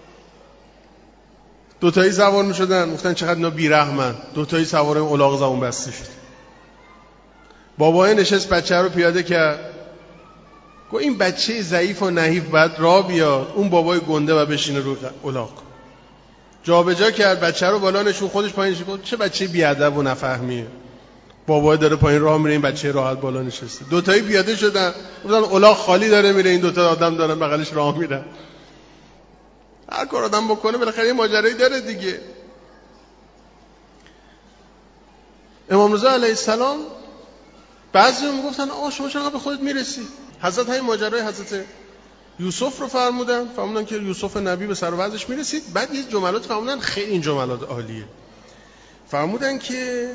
دوتایی سوار میشدن، گفتن چقدر اینا بیرحمن، دوتایی سوار الاغ زبون بسته شد. بابای نشست بچه رو پیاده کرد، گفت این بچه ضعیف و نحیف باید راه بیاد، اون بابای گنده و بشینه رو الاغ. جا به جا کرد، بچه رو بالا نشون، خودش پایین نشون. گفت چه بچه بیادب و نفهمیه، بابای داره پایین راه میره، این بچه راحت بالا نشسته. دوتایی پیاده شدن، گفتن الاغ خالی داره میره، این دوتا آدم دارن بغلش راه میرن. هر کار آدم بکنه بالاخره یه ماجرایی داره دیگه. امام رضا علیه السلام بعضی هم میگفتن آقا شما چرا به خودت میرسی؟ حضرت همین ماجرای حضرت یوسف رو فرمودن که یوسف نبی به سر و وضعش میرسید. بعد یه جملات فرمودن، خیلی این جملات عالیه. فرمودن که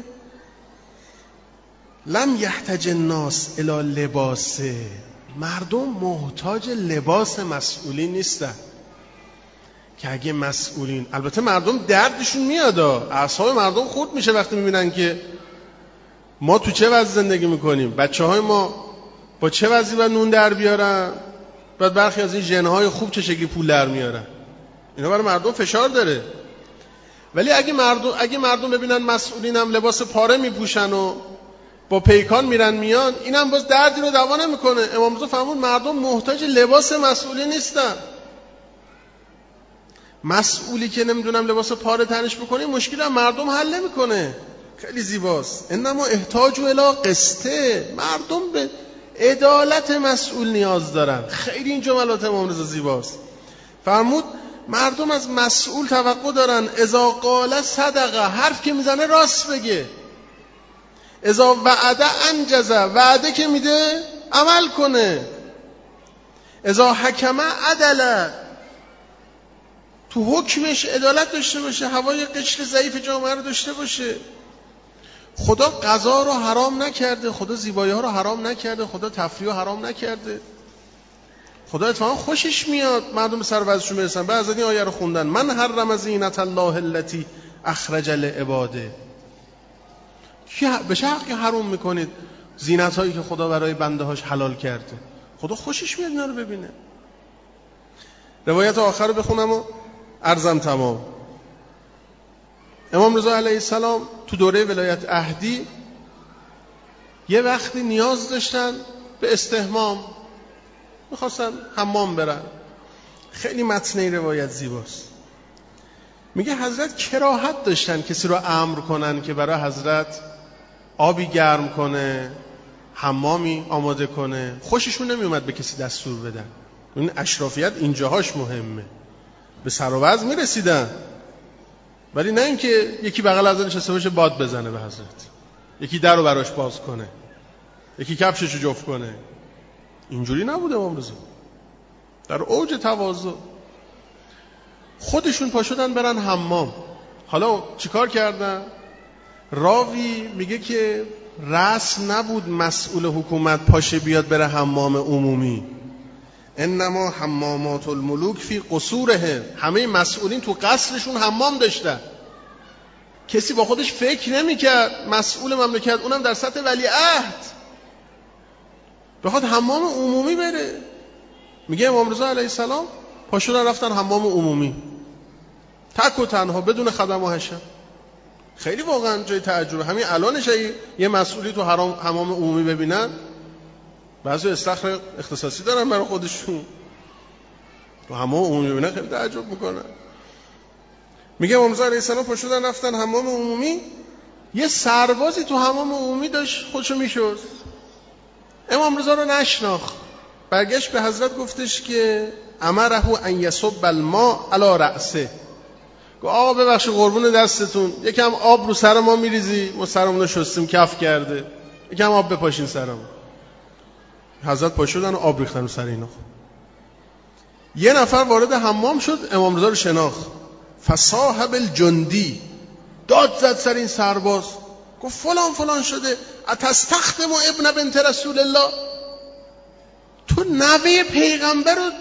لم یحتاج الناس الی لباس، مردم محتاج لباس مسئولین نیستن. که اگه مسئولین، البته مردم دردشون میاد، اعصاب مردم خورد میشه وقتی میبینن که ما تو چه وضع زندگی میکنیم، بچه‌های ما با چه وضعی باید نون در بیارن، بعد برخی از این ژن‌های خوب چه شکلی پول در میارن. اینا برای مردم فشار داره. ولی اگه مردم ببینن مسئولینم لباس پاره میپوشن و با پیکان میرن میان، اینم باز دردی رو دوا نمیکنه. امام رضا فرمود مردم محتاج لباس مسئولی نیستن. مسئولی که نمیدونم لباس پاره تنش بکنه مشکل هم مردم حل نمیکنه. خیلی زیباست. انما احتاج الی قسطه، مردم به عدالت مسئول نیاز دارن. خیلی این جملات امام رضا زیباست. فرمود مردم از مسئول توقع دارن اذا قال صدقه، حرف که میزنه راست بگه. اذا وعده انجزه، وعده که میده عمل کنه. اذا حکمه عدله، تو حکمش عدالت داشته باشه، هوای قشر ضعیف جامعه رو داشته باشه. خدا غذا رو حرام نکرده، خدا زیبایی ها رو حرام نکرده، خدا تفریح رو حرام نکرده. خدا اتفاقا خوشش میاد مردم سر وضعشون برسن. بعضی این آیه رو خوندن، من حرم زینت الله التي اخرج لعباده. به چه حقی حرام میکنید زینت هایی که خدا برای بنده هاش حلال کرده؟ خدا خوشش میاد اینا رو ببینه. روایت آخر رو بخونم و عرضم تمام. امام رضا علیه السلام تو دوره ولایت عهدی یه وقتی نیاز داشتن به استحمام، میخواستن حمام برن. خیلی متن روایت زیباست. میگه حضرت کراهت داشتن کسی رو امر کنن که برای حضرت آبی گرم کنه، حمامی آماده کنه. خوششون نمیومد به کسی دستور بدن. این اشرافیت اینجاهاش مهمه. به سر و وضع میرسیدن، ولی نه اینکه یکی بغل از نشسته باشه باد بزنه به حضرت، یکی در رو براش باز کنه، یکی کفشش رو جفت کنه. اینجوری نبوده امام رضا. در اوج تواضع خودشون پا شدن برن حمام. حالا چیکار کردن؟ راوی میگه که رسم نبود مسئول حکومت پاشه بیاد بره حمام عمومی. انما حمامات الملوک فی قصورهم، همه مسئولین تو قصرشون حمام داشتن. کسی با خودش فکر نمیکرد مسئول مملکت، اونم در سطح ولیعهد، بخواد حمام عمومی بره. میگه امام رضا علیه السلام پاشون رفتن حمام عمومی تک و تنها بدون خدم و حشم. خیلی واقعا جای تعجب. همین الانش یه مسئولی تو حمام عمومی ببینن، بعضی استخر اختصاصی دارن برای خودشون، تو حمام عمومی ببینن خیلی تعجب میکنن. میگه امام رضا علیه السلام پاشون رفتن حمام عمومی. یه سربازی تو حمام عمومی داشت خودشو میشست. امام رضا رو نشناخت، برگشت به حضرت گفتش که امره ان یصب الماء علی رأسه. گفت آقا ببخشید قربون دستتون، یکم آب رو سر ما میریزی؟ ما سرمون رو شستیم کف کرده، یکم آب بپاشین سرمون. حضرت پاشدن و آب ریختن رو سر اینا. یه نفر وارد حمام شد، امام رضا رو شناخت. فصاحب الجندی، داد زد سر این سرباز، گفت فلان فلان شده، اتستخدم ابن بنت رسول الله، تو نوه پیغمبر رو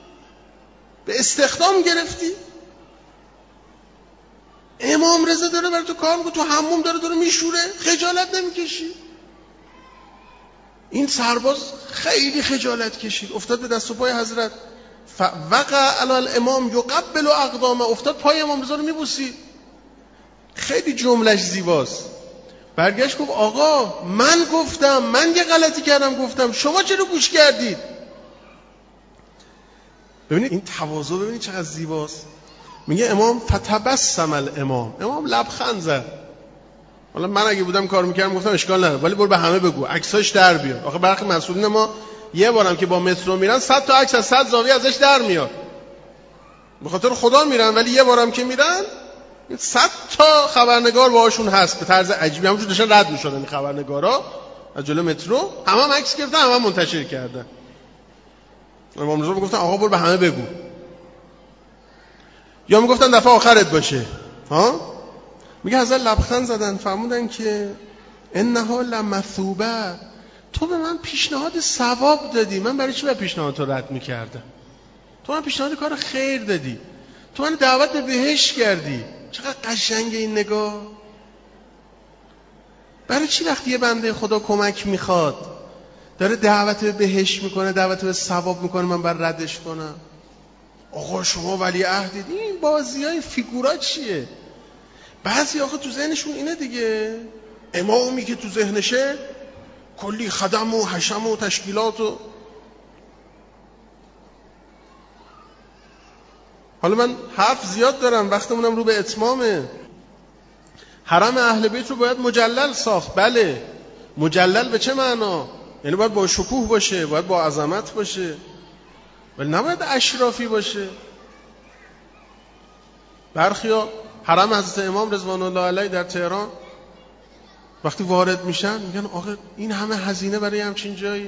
به استخدام گرفتی؟ امام رضا داره برای تو کار میکنه، تو حموم داره میشوره، خجالت نمیکشی؟ این سرباز خیلی خجالت کشید، افتاد به دست و پای حضرت. وقع علی الامام یقبل اقدامه، افتاد پای امام رضا رو میبوسید. خیلی جملش زیباست. برگشت گفت آقا من گفتم، من یه غلطی کردم گفتم، شما چرا گوش کردید؟ ببینید این تواضع، ببینید چقدر زیباست. میگه امام فتبسم الامام، امام لبخند زد. حالا من اگه بودم کار میکردم گفتم اشکال نداره، ولی برو به همه بگو عکساش در بیار. آخه برخی مسئولین ما یه بارم که با مترو میرن 100 تا عکس از 100 زاویه ازش در میاد، به خاطر خدا میرن، ولی یه بارم که میرن 100 تا خبرنگار باهاشون هست به طرز عجیبی، همونجور داشتن رد میشدن این خبرنگارا از جلو مترو، هم عکس گرفتن، هم منتشر کردن. امام رضا میگفتن آقا برو به همه بگو، یا میگفتن دفعه آخرت باشه. ها میگه حضرت لبخند زدن، فرمودن که انها لمثوبه، تو به من پیشنهاد ثواب دادی، من برای چی باید پیشنهاد تو رد میکردم؟ تو من پیشنهاد کار خیر دادی، تو من دعوت به بهشت کردی. چقدر قشنگه این نگاه. برای چی وقتی یه بنده خدا کمک میخواد داره دعوت به بهشت میکنه، دعوت به ثواب میکنه، من بر ردش کنم؟ آقا شما ولی عهدید. این بازی های فیگورا چیه؟ بعضی آخه تو ذهنشون اینه دیگه، امامی که تو ذهنشه کلی خدم و حشم و تشکیلات و حالا من حرف زیاد دارم، وقتمونم رو به اتمامه. حرم اهل بیت رو باید مجلل ساخت. بله، مجلل به چه معنا؟ یعنی باید با شکوه باشه، باید با عظمت باشه، ولی نباید اشرافی باشه. برخیا حرم حضرت امام رضوان الله علیه در تهران وقتی وارد میشن میگن آخه این همه هزینه برای همچین جایی،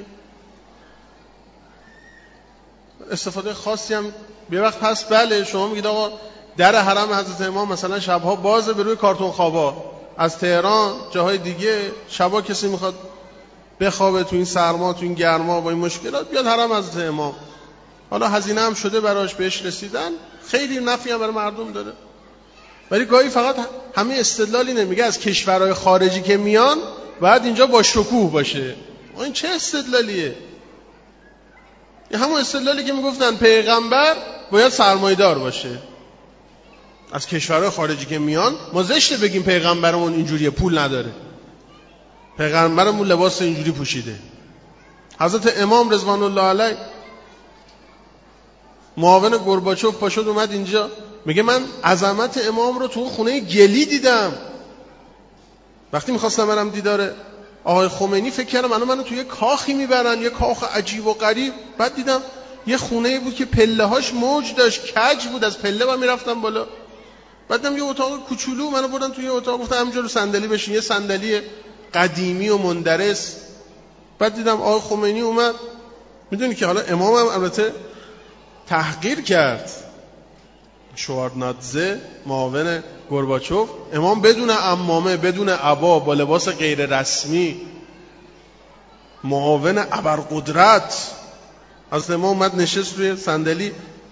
استفاده خاصی هم به وقت هست. بله، شما میگید آقا در حرم حضرت امام مثلا شبها بازه به روی کارتون خوابا، از تهران جاهای دیگه شبا کسی میخواد بخوابه تو این سرما تو این گرما با این مشکلات بیاد حرم حضرت امام. حالا هزینه هم شده براش، بهش رسیدن، خیلی نفعی هم برای مردم داره. ولی گاهی فقط همه استدلالی نمیگه از کشورهای خارجی که میان باید اینجا با شکوه باشه. این چه استدلالیه؟ این همون استدلالی که میگفتن پیغمبر باید سرمایه‌دار باشه. از کشورهای خارجی که میان ما زشته بگیم پیغمبرمون اینجوریه، پول نداره، پیغمبرمون لباس اینجوری پوشیده. حضرت امام رضوان الله علیه معاون گورباچوف پاشد اومد اینجا میگه من عظمت امام رو تو خونه گلی دیدم. وقتی میخواستم برم دیدار آقای خمینی فکر کردم منو توی کاخی میبرن، یه کاخ عجیب و غریب. بعد دیدم یه خونه بود که پله هاش موج داشت، کج بود، از پله با میرفتم بالا. بعد دیدم یه اتاق کوچولو، منو بردن توی اتاق، گفتن همینجا رو صندلی بشین، یه صندلی قدیمی و مندرس. بعد دیدم آقای خمینی اومد. میدونی که حالا امام هم البته تحقیر کرد، شواردنادزه معاون گورباچوف، امام بدون عمامه بدون عبا با لباس غیر رسمی معاون ابرقدرت، از امام اومد نشست روی صندلی.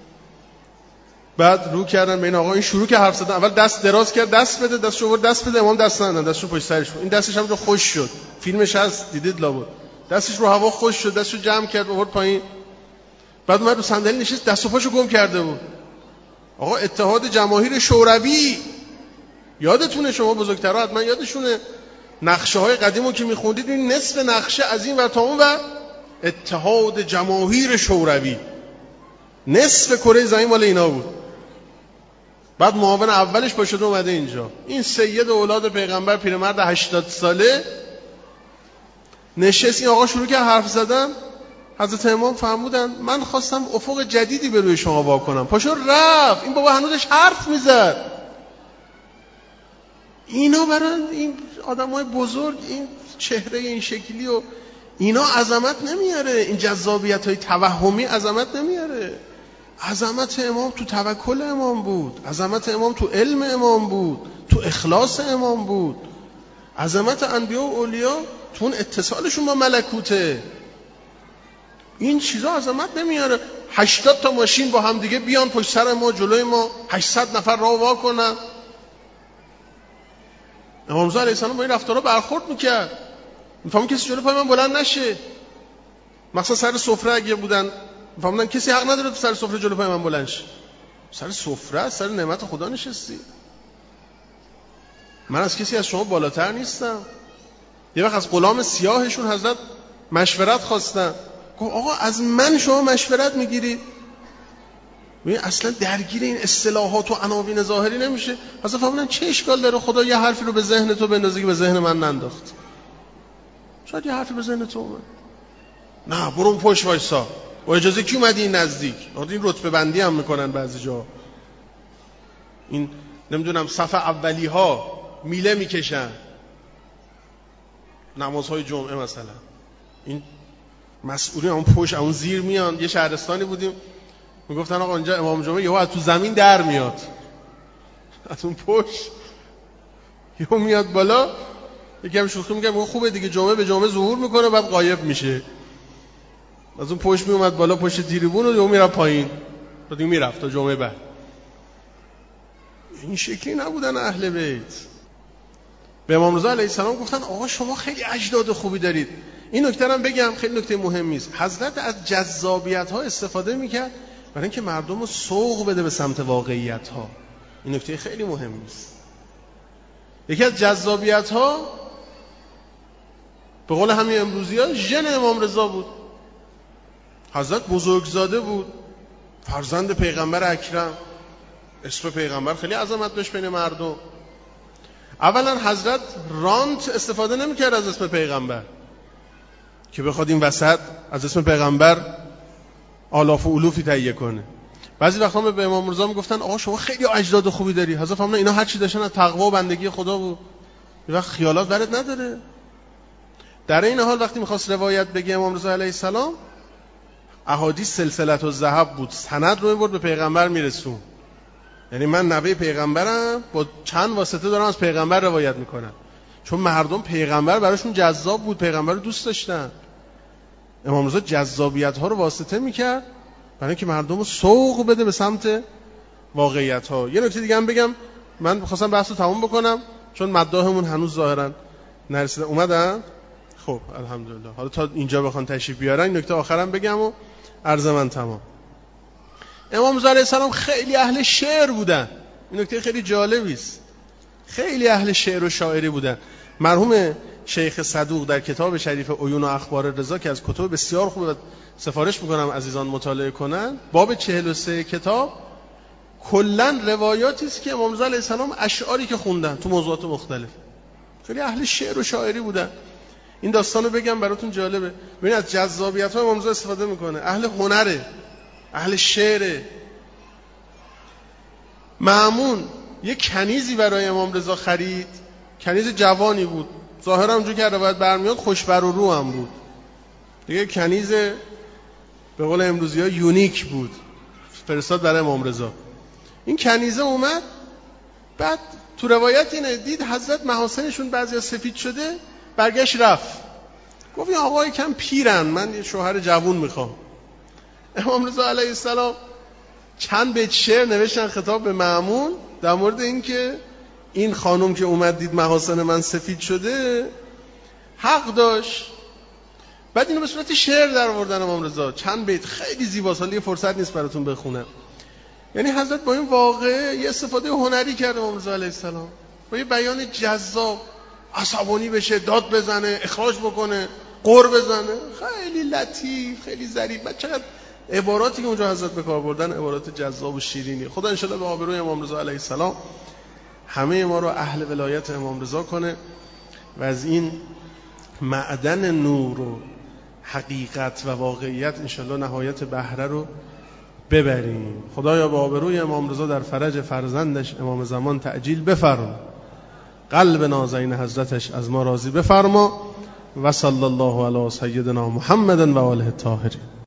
بعد رو کردن به این آقا، این شروع که حرف زدن، اول دست دراز کرد دست بده، دستشو آورد دست بده، امام دست ندادن، دستشو پشت سرش بود. این دستش هم خوش شد، فیلمش هست دیدید لابد، دستش رو هوا خوش شد، دستشو جمع کرد آورد پایین. بعد اومد رو صندلی نشست، دست و پاشو گم کرده بود. آقا اتحاد جماهیر شوروی، یادتونه شما بزرگترها حتما یادشونه نقشه های قدیمو که میخوندید، این نصف نقشه از این ور تا اون ور اتحاد جماهیر شوروی، نصف کره زمین مال اینا بود. بعد معاون اولش پاشد اومده اینجا، این سید اولاد پیغمبر پیرمرد 80 ساله نشست. این آقا شروع کرد حرف زدن. حضرت امام فرمودن من خواستم افق جدیدی به روی شما وا کنم. پاشو رفت. این بابا هنوزش حرف میزد. اینا برای این آدمای بزرگ این چهره این شکلی و اینا عظمت نمیاره، این جذابیت های توهمی عظمت نمیاره. عظمت امام تو توکل امام بود، عظمت امام تو علم امام بود، تو اخلاص امام بود. عظمت انبیا و اولیا تو اون اتصالشون با ملکوته. این چیزا عظمت نمیاره. 80 تا ماشین با هم دیگه بیان پشت سر ما جلوی ما، 800 نفر راه وا کنن. امام رضا علیه السلام با این رفتارا برخورد میکرد. میفهمون کسی جلوی پای من بلند نشه. مثلا سر سفره اگه بودن میفهمون کسی حق نداره تو سر سفره جلوی پای من بلند شه. سر سفره سر نعمت خدا نشستی. من از کسی از شما بالاتر نیستم. یه وقت از غلام سیاهشون حضرت مشورت خواستن. گفت آقا از من شما مشورت میگیری؟ ببین اصلا درگیر این اصطلاحات و عناوین ظاهری نمیشه. اصلا فهمیدن چه اشکال داره خدا یه حرفی رو به ذهن تو بندازه که به ذهن من ننداخت. شاید یه حرفی به ذهن تو اومد. نه برو اون پشت وایسا. با اجازه کی اومدی این نزدیک؟ این رتبه بندی هم میکنن بعضی جا. این نمیدونم صف اولی ها میله میکشن. نمازهای جمعه مثلا. این مسئولین اون پشت اون زیر میان. یه شهرستانی بودیم میگفتن آقا اینجا امام جمعه یهو از تو زمین در میاد، از اون پشت یهو میاد بالا. یکم شوخی میگم خوبه دیگه، جمعه به جمعه ظهور میکنه بعد غایب میشه. از اون پشت میومد بالا پشت تریبون و یهو میره پایین، بعد میرفت تا جمعه بعد. این شکلی نبودن اهل بیت. به امام رضا علیه السلام گفتن آقا شما خیلی اجداد خوبی دارید. این نکته هم بگم، خیلی نکته مهمی است. حضرت از جذابیت ها استفاده میکرد برای اینکه مردم رو سوق بده به سمت واقعیت ها. این نکته خیلی مهمی است. یکی از جذابیت ها به قول همین امروزی ها ژن امام رضا بود. حضرت بزرگزاده بود، فرزند پیغمبر اکرم، اسم پیغمبر خیلی عظمت داشت بین مردم. اولا حضرت رانت استفاده نمی‌کرد از اسم پیغمبر که بخواد این وسط از اسم پیغمبر آلاف و الوفی تهیه کنه. بعضی وقتا به امام رضا میگفتن آقا شما خیلی اجداد خوبی داری. حضرت فهمیدن اینا هر چی داشتن از تقوا و بندگی خدا بود. یه وقت خیالات برات نداره. در این حال وقتی می‌خواست روایت بگه امام رضا علیه السلام، احادیث سلسله الذهب بود، سند رو می‌برد به پیغمبر میرسون. یعنی من نوه پیغمبرم، با چند واسطه دارم از پیغمبر روایت میکنم، چون مردم پیغمبر براشون جذاب بود، پیغمبر رو دوست داشتن. امام رضا جذابیت ها رو واسطه میکرد برای اینکه مردم رو سوق بده به سمت واقعیت ها. یه نکته دیگه هم بگم، من خواستم بحث رو تموم بکنم چون مداحمون هنوز ظاهرا نرسیده. اومدن؟ خب الحمدلله. حالا تا اینجا بخوان تشریف بیارن این نکته آخرام بگم و عرض من تمام. امام رضا علیه السلام خیلی اهل شعر بودن. این نکته خیلی جالبی است. خیلی اهل شعر و شاعری بودن. مرحوم شیخ صدوق در کتاب شریف عیون و اخبار رضا که از کتب بسیار خوبه سفارش میکنم عزیزان مطالعه کنن، باب 43 کتاب کلا روایاتی است که امام رضا علیه السلام اشعاری که خوندن تو موضوعات مختلف. خیلی اهل شعر و شاعری بودن. این داستانو بگم براتون جالبه. ببین از جذابیت‌های امام رضا استفاده میکنه. اهل هنره، اهل شعر. مأمون یک کنیزی برای امام رضا خرید، کنیز جوانی بود، ظاهرا اونجوری که روایت برمیاد خوشبر و رو هم بود دیگه، کنیز به قول امروزی‌ها یونیک بود، فرستاد برای امام رضا. این کنیزه اومد، بعد تو روایت اینه دید حضرت محاسنشون بعضیا سفید شده، برگشت رفت، گفت این آقای کم پیرن، من یه شوهر جوون میخوام. امام رضا علیه السلام چند بیت شعر نوشتن خطاب به مأمون در مورد این که این خانم که اومد دید محاسن من سفید شده حق داشت. بعد اینو به صورت شعر در آوردن امام رضا، چند بیت خیلی زیباست، حالا یه فرصت نیست براتون بخونم. یعنی حضرت با این واقعه یه استفاده هنری کرد امام رضا علیه السلام، با یه بیان جذاب، عصبانی بشه، داد بزنه، اخراج بکنه، قر بزنه، خیلی لطیف، خیلی ظریف. بعد چقدر عباراتی که اونجا حضرت به کار بردن عبارات جذاب و شیرینی. خدا ان شاءالله به آبروی امام رضا علیه السلام همه ما رو اهل ولایت امام رضا کنه و از این معدن نور و حقیقت و واقعیت ان شاءالله نهایت بهره رو ببریم. خدایا به آبروی امام رضا در فرج فرزندش امام زمان تعجیل بفرما، قلب نازنین حضرتش از ما راضی بفرما. و صلی الله علی سیدنا محمد و آله الطاهرین.